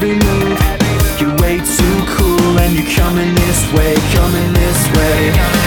every move. You're way too cool and you're coming this way, coming this way.